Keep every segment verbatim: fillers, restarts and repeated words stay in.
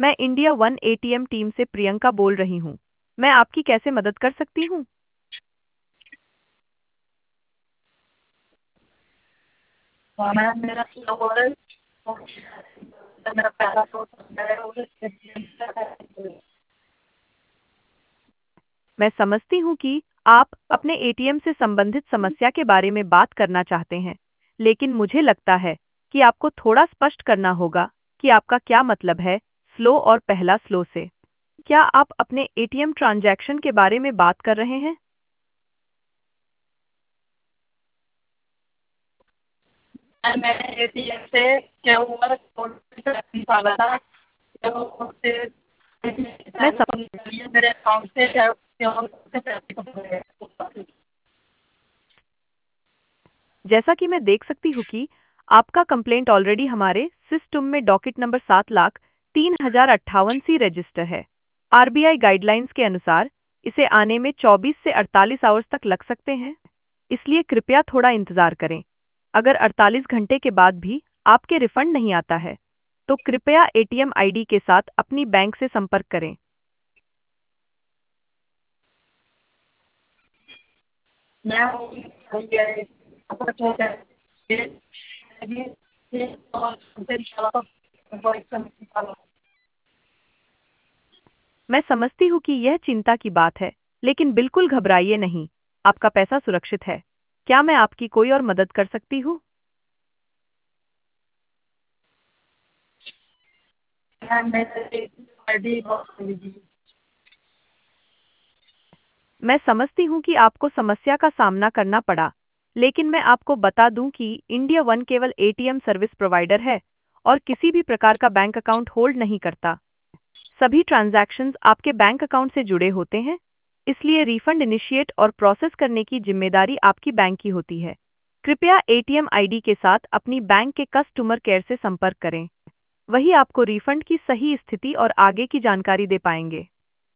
मैं India one ATM team से प्रियंका बोल रही हूँ। मैं आपकी कैसे मदद कर सकती हूँ? हाँ मैम, मेरा क्या हुआ है, मेरा पहला शो है उसे। मैं समझती हूँ कि आप अपने एटीएम से संबंधित समस्या के बारे में बात करना चाहते हैं, लेकिन मुझे लगता है कि आपको थोड़ा स्पष्ट करना होगा कि आपका क्या मतलब है स्लो और पहला स्लो से। क्या आप अपने एटीएम ट्रांजैक्शन के बारे में बात कर रहे हैं? मैंने एटीएम से क्या हुआ, निकाला था तो उससे मैं सम... मेरे अकाउंट से क्या पैसे कट गए। जैसा कि मैं देख सकती हूँ कि आपका कंप्लेंट ऑलरेडी हमारे सिस्टम में डॉकेट नंबर सात लाख तीन हजार अट्ठावन सी रजिस्टर है। आरबीआई गाइडलाइंस के अनुसार इसे आने में चौबीस से अड़तालीस आवर्स तक लग सकते हैं, इसलिए कृपया थोड़ा इंतजार करें। अगर अड़तालीस घंटे के बाद भी आपके रिफंड नहीं आता है, तो कृपया एटीएम आईडी के साथ अपनी बैंक से संपर्क करें। मैं हो गया है, आपका क्या है, ये ये ये और उनसे निकाला था, वो एक समय निकाला। मैं समझती हूँ कि यह चिंता की बात है, लेकिन बिल्कुल घबराइए नहीं। आपका पैसा सुरक्षित है। क्या मैं आपकी कोई और मदद कर सकती हूँ? मैं मेरे आईडी लॉक कर लीजिए। मैं समझती हूँ कि आपको समस्या का सामना करना पड़ा, लेकिन मैं आपको बता दूं कि इंडिया वन केवल एटीएम सर्विस प्रोवाइडर है और किसी भी प्रकार का बैंक अकाउंट होल्ड नहीं करता। सभी ट्रांजैक्शंस आपके बैंक अकाउंट से जुड़े होते हैं, इसलिए रिफंड इनिशिएट और प्रोसेस करने की जिम्मेदारी आपकी बैंक की होती है। कृपया एटीएम आईडी के साथ अपनी बैंक के कस्टमर केयर से संपर्क करें। वही आपको रिफंड की सही स्थिति और आगे की जानकारी दे पाएंगे।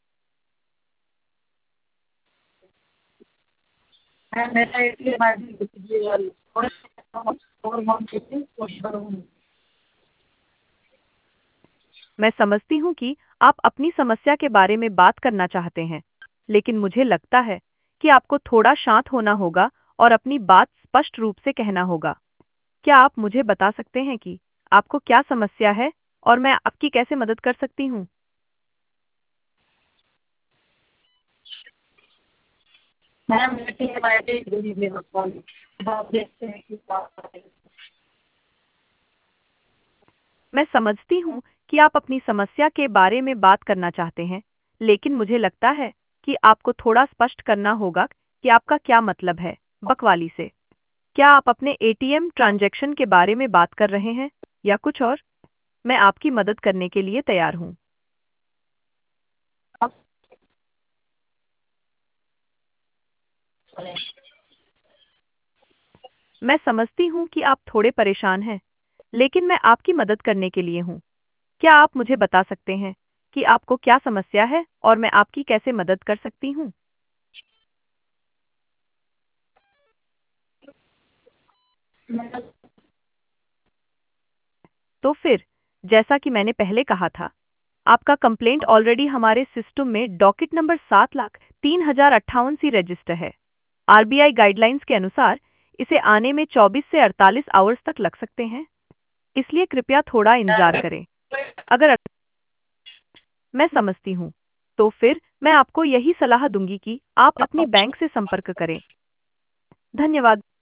मैं मेरा एटीएम आईडी दीजिए और और हम कितनी कोशिश करूँगी। मैं समझती हूँ कि आप अपनी समस्या के बारे में बात करना चाहते हैं, लेकिन मुझे लगता है कि आपको थोड़ा शांत होना होगा और अपनी बात स्पष्ट रूप से कहना होगा। क्या आप मुझे बता सकते हैं कि आपको क्या समस्या है और मैं आपकी कैसे मदद कर सकती हूँ? मैम एटीएम आईडी दे दीजिए बस, आप देखते हैं कि क्या होता है। मैं समझती हूँ कि आप अपनी समस्या के बारे में बात करना चाहते हैं, लेकिन मुझे लगता है कि आपको थोड़ा स्पष्ट करना होगा कि आपका क्या मतलब है बकवाली से। क्या आप अपने एटीएम ट्रांजैक्शन के बारे में बात कर रहे हैं या कुछ और? मैं आपकी मदद करने के लिए तैयार हूँ। आप मैं समझती हूँ कि आप थोड़े परेशान हैं, लेकिन मैं आपकी मदद करने के लिए हूँ। क्या आप मुझे बता सकते हैं कि आपको क्या समस्या है और मैं आपकी कैसे मदद कर सकती हूँ? तो फिर, जैसा कि मैंने पहले कहा था, आपका कंप्लेंट ऑलरेडी हमारे सिस्टम में डॉकेट नंबर सात लाख तीन हजार अट्ठावन सी रजिस्टर है। आरबीआई गाइडलाइंस के अनुसार इसे आने में चौबीस से अड़तालीस आवर्स तक लग सकते हैं, इसलिए कृपया थोड़ा इंतजार करें। अगर मैं समझती हूँ, तो फिर मैं आपको यही सलाह दूंगी कि आप अपनी बैंक से संपर्क करें। धन्यवाद।